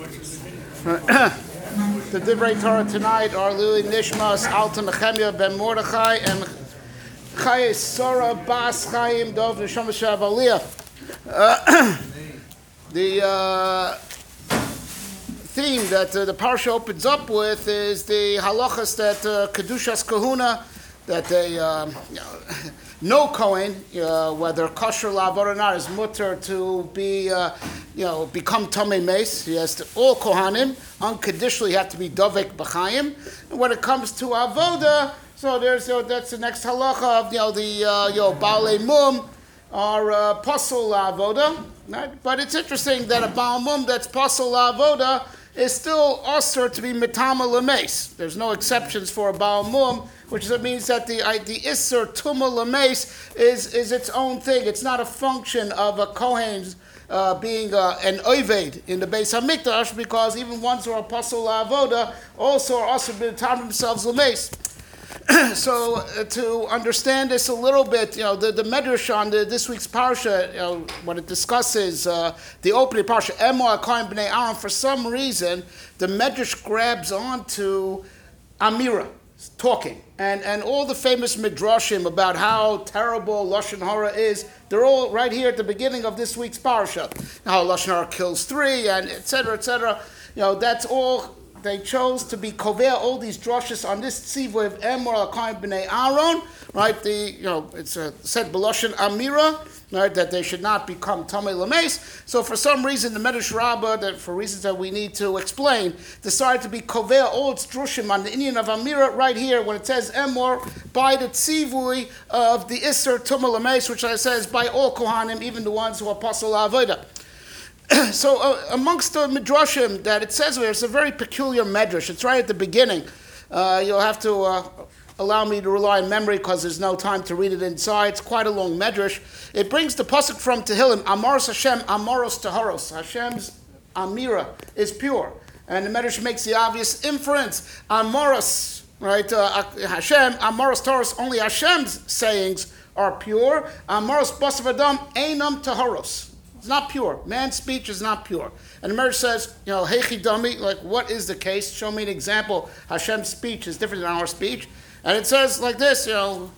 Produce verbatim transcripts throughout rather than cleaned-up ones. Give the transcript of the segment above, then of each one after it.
The Divrei Torah tonight are Lui Nishmas Alta Nechemia Ben Mordechai and Chaya Sora Bas Chaim Dov Neshama Shav Aliyah. The uh, theme that uh, the parsha opens up with is the halachas that uh, Kedushas Kahuna, that they, um, you know, no Kohen, uh, whether kosher la'avod or not, is mutter to be, uh, you know, become Tamei Meis. He has to, all Kohanim, unconditionally have to be Dovek B'chaim. And when it comes to Avoda, so there's, you know, that's the next halacha of, you know, the, uh, you know, Baalei Mum, or uh, Pasol La'avoda. Right? But it's interesting that a Baal Mum that's Pasol La'avoda is still usher to be Mitama L'meis. There's no exceptions for a Baal Mum, which means that the the Isser Tuma L'meis is, is its own thing. It's not a function of a Kohen's uh, being uh, an Oved in the Beis HaMikdash, because even ones who are Pasol La'avoda also are usher to Mitama themselves L'meis. So uh, to understand this a little bit, you know, the, the Medrash on the, this week's parsha, you know, when it discusses uh, the opening parsha, Emo HaKohen B'nai Aaron, for some reason, the Medrash grabs onto Amira, talking. And, and all the famous Midrashim about how terrible Lashon Hara is, they're all right here at the beginning of this week's parsha. How Lashon Hara kills three, and et cetera, et cetera. You know, that's all. They chose to be kovea all these drushes on this tzivui of Emor HaKohen B'nai Aaron, right? The, you know, it's a, said B'loshen Amira, right, that they should not become Tamei L'meis. So for some reason, the Medrash Rabbah, that for reasons that we need to explain, decided to be kovea all its drushim on the Indian of Amira right here when it says Emor by the tzivui of the Isser Tumah L'meis, which I says by all Kohanim, even the ones who are Pasol La'avoda. So uh, amongst the midrashim that it says there, it's a very peculiar medrash. It's right at the beginning. Uh, you'll have to uh, allow me to rely on memory because there's no time to read it inside. It's quite a long medrash. It brings the pasuk from Tehillim, Amoros Hashem, Amoros Taharos. Hashem's Amira is pure. And the medrash makes the obvious inference. Amoros, right? Uh, Hashem, Amoros Taharos, only Hashem's sayings are pure. Amoros Basav Adam, Einam Taharos. It's not pure. Man's speech is not pure. And the Medrash says, you know, Heichi Dami, like, what is the case? Show me an example. Hashem's speech is different than our speech. And it says like this, you know,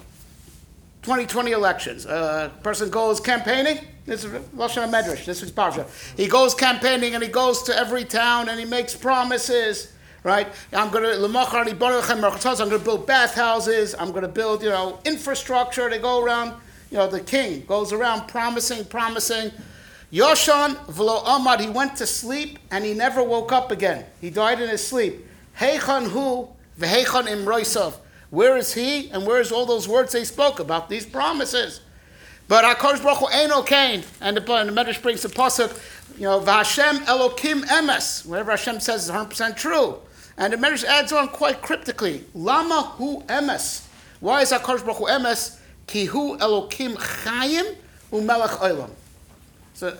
twenty twenty elections. A uh, person goes campaigning. This is Lashon HaMedrash. This is Parsha. He goes campaigning and he goes to every town and he makes promises, right? I'm going to, I'm going to build bathhouses. I'm going to build, you know, infrastructure. They go around, you know, the king goes around promising, promising. Yoshan v'lo amad, he went to sleep and he never woke up again. He died in his sleep. Heichan hu v'heichan imroisav. Where is he and where is all those words they spoke about, these promises? But HaKadosh Baruch Hu eino kain, and the, and the Medrash brings the pasuk, you know, v'Hashem Elokim emes. Whatever Hashem says is one hundred percent true. And the Medrash adds on quite cryptically, Lama hu emes. Why is HaKadosh Baruch Hu emes? Ki hu Elokim chayim u'melech olam. So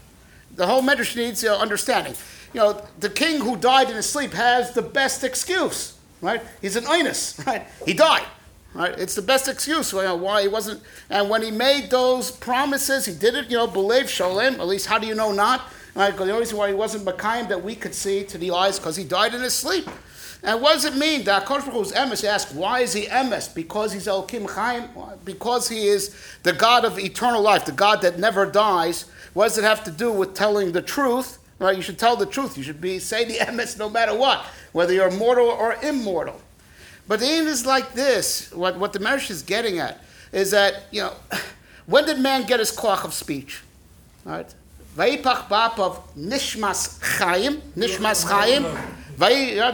the whole Medrash needs, you know, understanding. You know, the king who died in his sleep has the best excuse, right? He's an oinus, right? He died, right? It's the best excuse, you know, why he wasn't. And when he made those promises, he did it, you know, believe sholem. At least, how do you know not? Right? Because the only reason why he wasn't Mekayim that we could see to the eyes, because he died in his sleep. And what does it mean? That HaKadosh Baruch Hu is emes. You ask, why is he emes? Because he's Elokim Chaim? Because he is the God of eternal life, the God that never dies. What does it have to do with telling the truth? Right? You should tell the truth. You should be say the emes no matter what, whether you're mortal or immortal. But the aim is like this. What, what the Medrash is getting at is that, you know, when did man get his koach of speech? Right? Vayipach ba'apav nishmas chayim, nishmas chayim. When he got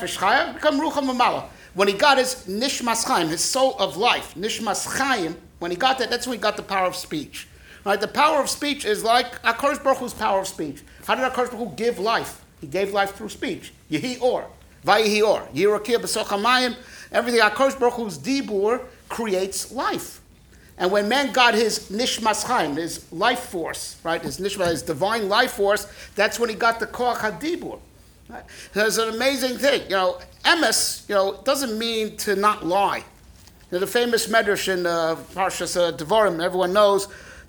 his nishmas chaim, his soul of life, nishmas chaim, when he got that, that's when he got the power of speech. Right? The power of speech is like HaKadosh Baruch Hu's power of speech. How did HaKadosh Baruch Hu give life? He gave life through speech. Yehi or, vayihi or, yirakia b'soch hamayim. Everything HaKadosh Baruch Hu's dibur creates life. And when man got his nishmas chaim, his life force, right, his nishmas, his divine life force, that's when he got the koach hadibur. Right? There's an amazing thing, you know. Emes, you know, doesn't mean to not lie. There's a famous medrash in uh, Parshas uh, Devarim. Everyone knows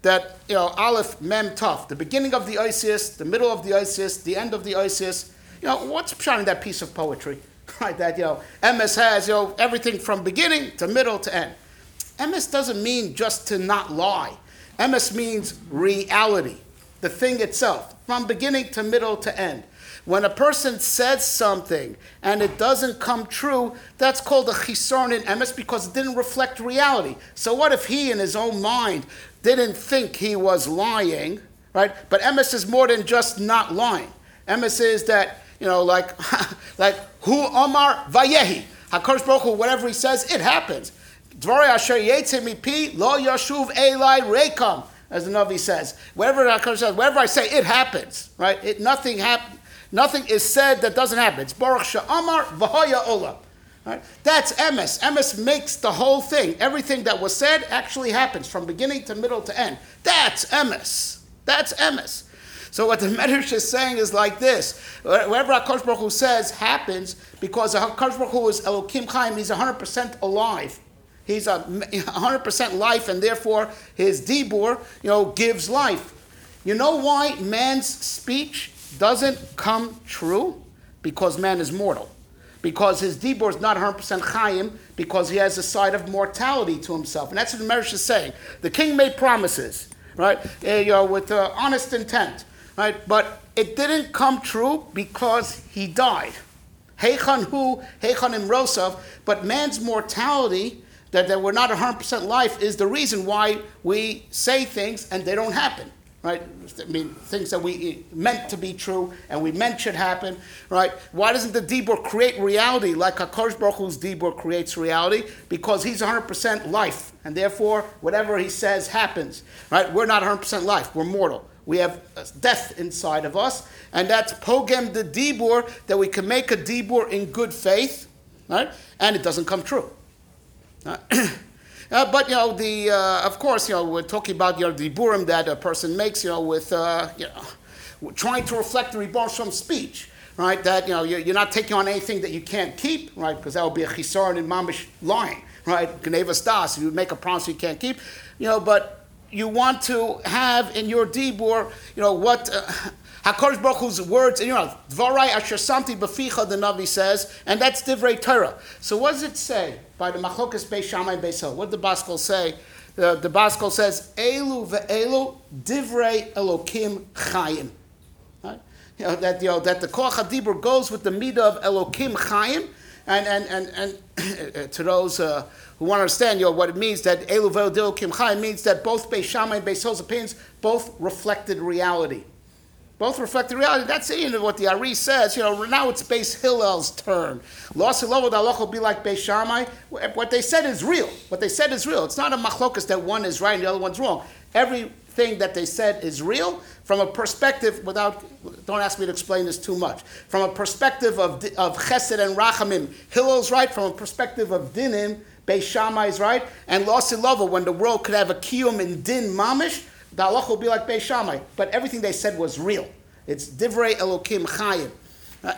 that, you know, Aleph, Mem, Tov, the beginning of the Isis, the middle of the Isis, the end of the Isis. You know, what's pshat in that piece of poetry? Right, that, you know, emes has, you know, everything from beginning to middle to end. Emes doesn't mean just to not lie. Emes means reality, the thing itself, from beginning to middle to end. When a person says something and it doesn't come true, that's called a chisaron in emes because it didn't reflect reality. So what if he in his own mind didn't think he was lying, right? But emes is more than just not lying. Emes is that, you know, like, like Hu Omar Vayehi. HaKadosh Baruch Hu, whatever he says, it happens. Dvarei asher yetze mipi lo yashuv elai rekam, as the Navi says. Whatever HaKadosh says, whatever I say, it happens, right? It nothing happens. Nothing is said that doesn't happen. It's Baruch Sha'amar V'hoya Olam. Right? That's emes. Emes makes the whole thing. Everything that was said actually happens from beginning to middle to end. That's emes. That's emes. So what the Medrash is saying is like this. Whatever HaKadosh Baruch Hu says happens because HaKadosh Baruch Hu is Elokim Chaim. He's one hundred percent alive. He's a one hundred percent life, and therefore his dibur, you know, gives life. You know why man's speech doesn't come true? Because man is mortal. Because his dibur is not one hundred percent chayim, because he has a side of mortality to himself. And that's what the Medrash is saying. The king made promises, right, uh, you know, with uh, honest intent, right? But it didn't come true because he died. Heichan hu, heichan imrosav. But man's mortality, that, that we're not one hundred percent life, is the reason why we say things and they don't happen. Right? I mean, things that we meant to be true and we meant should happen, right? Why doesn't the dibur create reality like HaKadosh Baruch Hu's dibur creates reality? Because he's one hundred percent life, and therefore whatever he says happens, right? We're not one hundred percent life, we're mortal. We have death inside of us, and that's pogem the dibur, that we can make a dibur in good faith, right? And it doesn't come true. Right? Uh, but, you know, the uh, of course, you know, we're talking about, you know, the diburim that a person makes, you know, with, uh, you know, trying to reflect the Rebbe Shalom speech, right? That, you know, you're, you're not taking on anything that you can't keep, right? Because that would be a chisaron in mamish lying, right? Gnevas das, if you make a promise you can't keep, you know, but you want to have in your dibur, you know, what... Uh, HaKadosh Baruch Hu's words, you know, Dvarai asher samti b'ficha, the Navi says, and that's Divrei Torah. So what does it say by the Machlokas Beis Shammai and Beis Hillel? What did the Baskol say? The, the Baskol says, Elu ve'elu Divrei Elokim Chayim. Right? You know, that, you know, that the Koach HaDibur goes with the midah of Elokim Chayim, and, and, and, and to those uh, who want to understand, you know, what it means, that Elu ve'elu Elokim Chayim means that both Beis Shammai and Beis Hillel's opinions both reflected reality. Both reflect the reality. That's you know, what the Ari says. You know, now it's Beis Hillel's turn. Lost Hilol Dalach will be like Beis Shammai. What they said is real. What they said is real. It's not a machlokas that one is right and the other one's wrong. Everything that they said is real from a perspective, without, don't ask me to explain this too much, from a perspective of, of Chesed and Rachamim. Hillel's right. From a perspective of Dinim, Beis Shammai is right. And Lost Hilol, when the world could have a kiyum in Din Mamish, the halach will be like Beis Shammai, but everything they said was real. It's Divrei Elokim Chayim. Uh,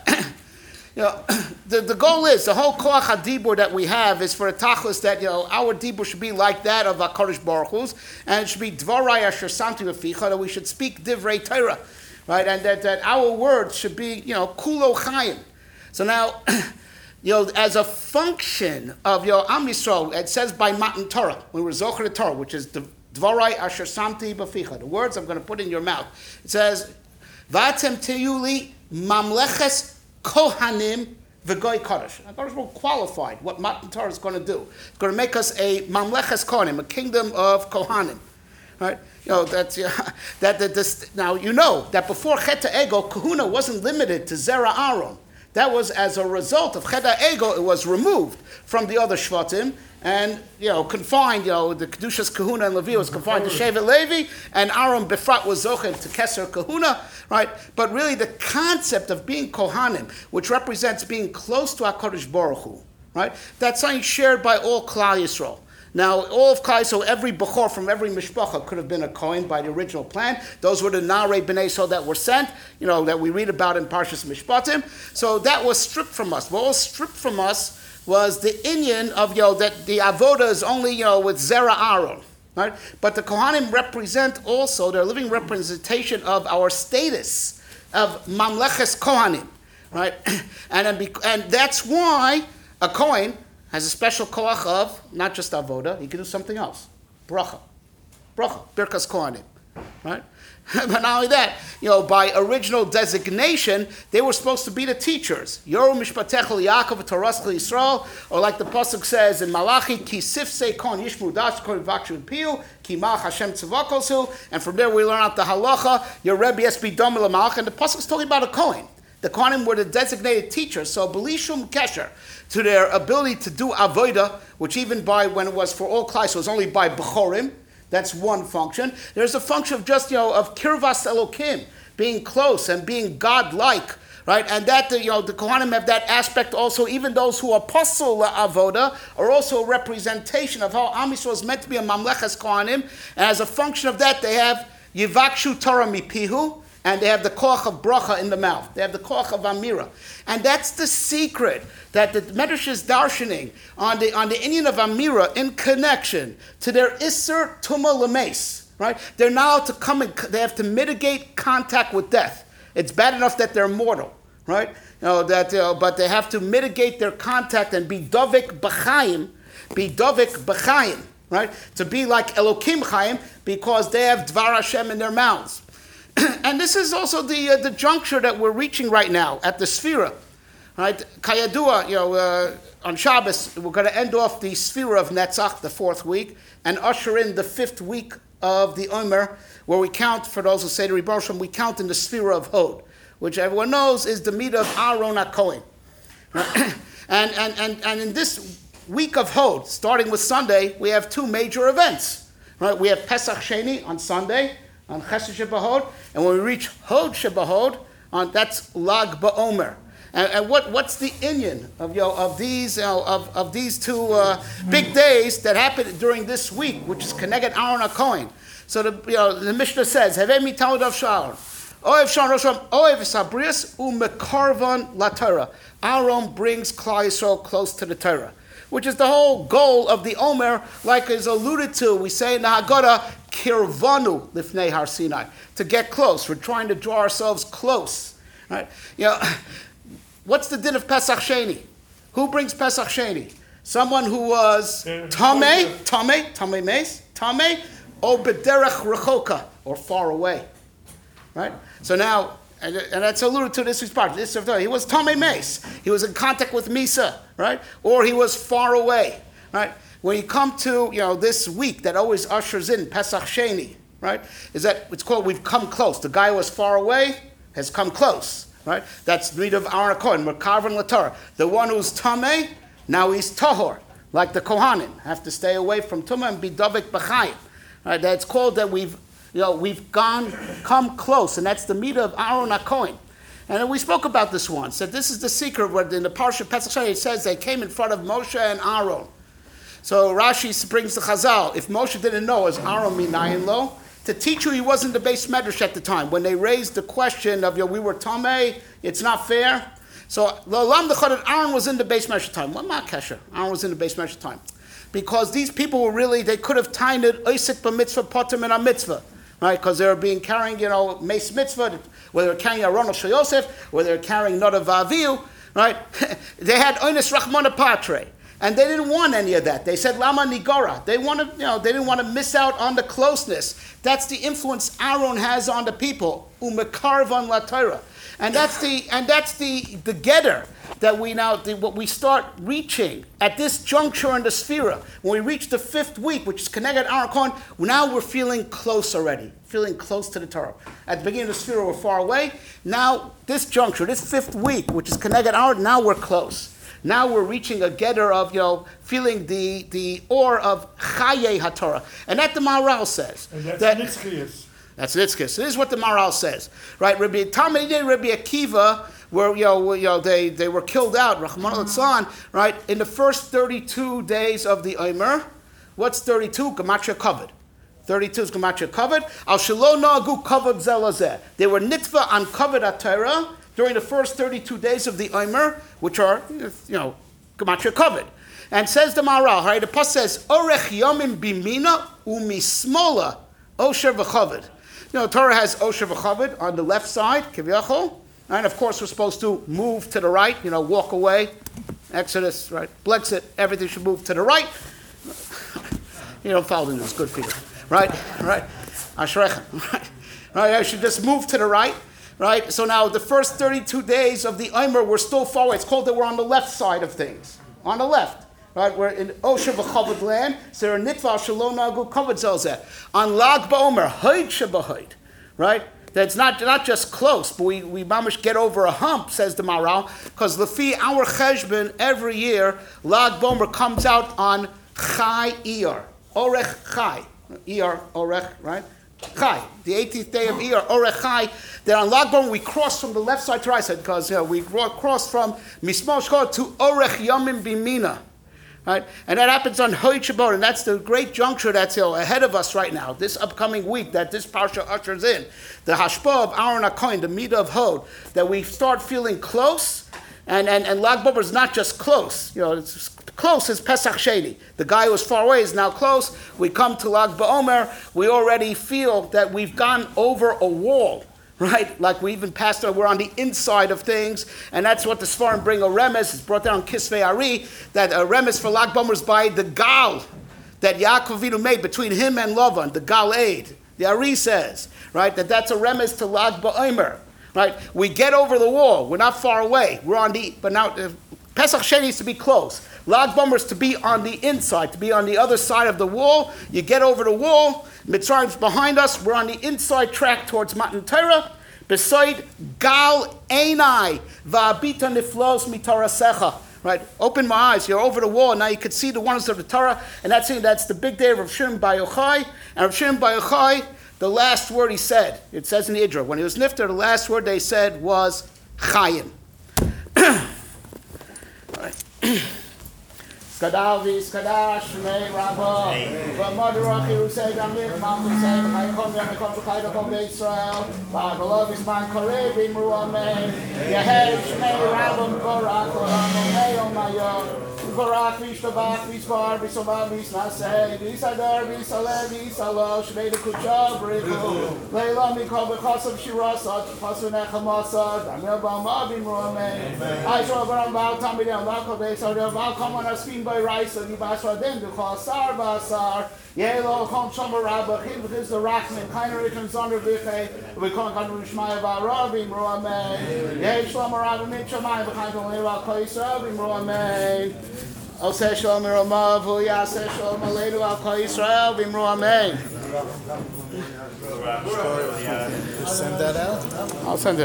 you know, the, the goal is, the whole Koach HaDibur that we have is for a tachlis that, you know, our Dibur should be like that of HaKadosh Baruch Hu's, and it should be Dvarai Asher Samti B'ficha, that we should speak Divrei Torah, right? And that, that our words should be, you know, Kulo Chayim. So now, you know, as a function of your Am Yisrael, it says by Matan Torah, when we're Zocher the Torah, which is the Dvarai asher samti b'ficha, the words I'm going to put in your mouth. It says, V'atem teyuli mamleches kohanim v'goy kodesh. We're qualified what Matan Torah is going to do. It's going to make us a mamleches kohanim, a kingdom of kohanim. Right? You know, that's, uh, that, that this, now, you know that before Chet Ego, kahuna wasn't limited to Zera Aaron. That was as a result of Chet Ego, it was removed from the other Shvatim, and, you know, confined, you know, the Kedushas Kahuna and Levi was confined to Shevet Levi, and Aaron Befrat was Zochen to Keser Kahuna, right? But really the concept of being Kohanim, which represents being close to HaKadosh Baruch Hu, right? That's something shared by all Klal Yisrael. Now, all of Klal Yisrael, every Bechor from every Mishpacha could have been a Kohen by the original plan. Those were the Narei B'nai Yisrael that were sent, you know, that we read about in Parshas Mishpatim. So that was stripped from us. What was stripped from us was the inyan of, you know, that the avoda is only, you know, with Zera Aaron, right? But the Kohanim represent also, they're a living representation of our status of Mamleches Kohanim, right? And, and that's why a Kohen has a special koach of not just avoda, he can do something else. Bracha. Bracha. Birkas Kohanim. Right? But not only that, you know, by original designation, they were supposed to be the teachers. Yoru Mishpatechel Yaakov Toraskel Yisrael, or like the pasuk says in Malachi, Ki Sifsei Kon Yishmu Das Kon Vakshu Piu, Ki Malach Hashem Tzavakosu, and from there we learn out the halacha, your Rebbe S B Dom Malach, and the pasuk is talking about a Kohen. The Kohanim were the designated teachers, so Belishum Kesher, to their ability to do avoda, which even by when it was for all class was only by Bechorim. That's one function. There's a function of just, you know, of Kirvas Elokim, being close and being God-like, right? And that, you know, the Kohanim have that aspect also. Even those who are apostle avoda are also a representation of how Am Yisrael is meant to be a Mamleches Kohanim. And as a function of that, they have Yivakshu Torah Mipihu, and they have the koach of bracha in the mouth. They have the koach of amira. And that's the secret that the Medrash is darshaning on the on the Indian of amira in connection to their isser tuma lemes. Right? They're now to come and they have to mitigate contact with death. It's bad enough that they're mortal, right? You know, that you know, but they have to mitigate their contact and be dovik b'chaim, be dovik b'chaim, right? To be like Elokim Chaim, because they have Dvar Hashem in their mouths. And this is also the uh, the juncture that we're reaching right now at the Sfira, right? Kayadua, you know, uh, on Shabbos we're going to end off the Sfira of Netzach, the fourth week, and usher in the fifth week of the Omer, where we count, for those who say the Rebbe Shem, we count in the Sfira of Hod, which everyone knows is the meat of Aaron HaKohen. Right? and, and, and, and in this week of Hod, starting with Sunday, we have two major events. Right? We have Pesach Sheni on Sunday, on Chesed Shebahod, and when we reach Hod Shebahod, on that's Lag BaOmer. And, and what, what's the inyan of you know, of these you know, of, of these two uh, big days that happen during this week, which is Keneged Aaron HaKohen? So the you know the Mishnah says, Havei mi Talmud of Sharon, Oev Sharon Rosham, Oev Sabrius uMekarvan La Torah. Aaron brings Klal Yisrael close to the Torah, which is the whole goal of the Omer, like is alluded to. We say in the Haggadah, Kirvanu Lifnei Har Sinai, to get close. We're trying to draw ourselves close. Right? You know, what's the din of Pesach Sheni? Who brings Pesach Sheni? Someone who was Tameh, Tameh, Tameh Meis, Tameh, or Bederech Rechoka, or far away. Right? So now, and, and that's alluded to this part. This he was Tameh Meis. He was in contact with Misa, right? Or he was far away, right? When you come to, you know, this week that always ushers in Pesach Sheni, right? Is that it's called we've come close. The guy who was far away has come close, right? That's the need of Aaron HaKohen, Merkavan LaTorah. The one who's Tameh, now he's Tahor, like the Kohanim, have to stay away from Tumah and be Davik B'chaim. Right? That's called that we've, you know, we've gone, come close, and that's the meat of Aaron HaKohen. And we spoke about this once, that this is the secret where in the Parsha Pesach Sheni it says they came in front of Moshe and Aaron. So Rashi brings the Chazal, if Moshe didn't know, is Aaron minayin lo? To teach you he wasn't the base medrash at the time. When they raised the question of, you know, we were Tameh, it's not fair. So L'olam D'chad, Aaron was in the base medrash time. What ma kesher? Aaron was in the base medrash time. Because these people were really, they could have tied it, Oisik b'mitzvah, potem in a mitzvah. Right? Because they were being carrying, you know, Meis Mitzvah, whether they're carrying Aron Shel Yosef, whether they're carrying Nodav Avihu, right? They had Oines Rachmana Patre. And they didn't want any of that. They said Lama Nigora. They wanted, you know, they didn't want to miss out on the closeness. That's the influence Aaron has on the people. Umekarvan La Torah. And that's the and that's the the getter that we now the, what we start reaching at this juncture in the Sphira. When we reach the fifth week, which is Keneged Aaron Cohen, now we're feeling close already, feeling close to the Torah. At the beginning of the Sphira, we're far away. Now this juncture, this fifth week, which is Keneged Aaron, now we're close. Now we're reaching a getter of, you know, feeling the the ore of Chaye HaTorah. And that the Maharal says. And that's that, Nitzchias. That's Nitzchias. This is what the Maharal says. Right? Rabbi Talmidei and Rabbi Akiva were, you know, you know they, they were killed out, Rahman al-Tzlan, right? In the first thirty-two days of the Omer. What's thirty-two? Gematria covered. thirty-two is Gematria covered. Al Shelo Nagu covered Zelazeh. They were nitva on covered HaTorah during the first thirty-two days of the Omer, which are, you know, Gematria covered. And says the Maharal, right? The Pasuk says, Orech Yomim Bimina umismola osher v'chavod. You know, Torah has osher v'chavod on the left side, kiviyachol, and of course we're supposed to move to the right. You know, walk away. Exodus, right? Blexit, everything should move to the right. You don't follow this, good for you, right? Right? Ashrechem, right? Right? I should just move to the right, right? So now the first thirty-two days of the Omer, we're still far away. It's called that we're on the left side of things, on the left, right? We're in Osher v'Chavod land. So there are nitval shalom nagu kavod zelzeh. On Lag BaOmer, hoid shebahoid, right? That's not, not just close, but we, we mamish get over a hump, says the Maral, because lefi our cheshbon, every year, Lag BaOmer comes out on Chai Iyar, Orech Chai, Iyar, Orech, right? Chai, the eighteenth day of Iyar, Orech Chai. Then on Lag BaOmer, we cross from the left side to right side, because you know, we cross from Mismol Shchor to Orech Yomim Bimina. Right? And that happens on Hoy Shabbat, and that's the great juncture that's you know, ahead of us right now, this upcoming week that this parsha ushers in. The Hashpah of Aaron HaKohen, the Midah of Hod, that we start feeling close, and, and, and Lag BaOmer is not just close, you know, it's close as Pesach Sheni. The guy who was far away is now close. We come to Lag BaOmer, we already feel that we've gone over a wall. Right? Like we even passed, we're on the inside of things, and that's what the Sfarim bring a remes. It's brought down on Kisvei Ari, that a remes for Lag BaOmer is by the Gal that Yaakov Avinu made between him and Lavan, the Gal Eid. The Ari says, right, that that's a remes to Lag BaOmer. Right? We get over the wall. We're not far away. We're on the, but now, uh, Pesach Sheni is to be close. Lag BaOmer is to be on the inside, to be on the other side of the wall. You get over the wall, Mitzrayim's behind us, we're on the inside track towards Matan Torah. Beside Gal Einai, Va'abita Niflos Mitorasecha. Right? Open my eyes, you're over the wall, now you can see the wonders of the Torah, and that's it, that's the big day of Rav Shimon Bar Yochai. And Rav Shimon Bar Yochai, the last word he said, it says in the Idra, when he was Nifter, the last word they said was Chayim. Right. Skadal v'skadash shmei rabba v'madurach Yerusei damir mamlusei v'chaykom v'chaykom v'chaykom v'Yisrael v'agolov isman korei v'imru amen yehed shmei rabba v'borach v'ramo me'om mayon v'borach v'ishtabach v'yisbar v'yisova v'yisnasei v'yisadar v'yisaleh v'yisalo shmei d'kutsha b'richu leila mikol v'chasav shirasat v'chasu nechamasad damir b'amah v'imru amen Aishwa v'ram v'al tamidem v'al v'yisar v'al come on our screen by rice and Yibasra then the Khasar Basar Yelo Khom Shomer Rabba Khim Khiz the Rachman Kainer Rishon Zonder Biche we call on Rishmaya Varavim Roamei Yeh Shlomo Rabba Mitchamayim B'chaim Leila Kayisrael Vim Roamei Oseh Shalom Ramav Hu Yaseh Shalom Aleinu Al Kayisrael Vim Roamei. Send that out? I'll send it.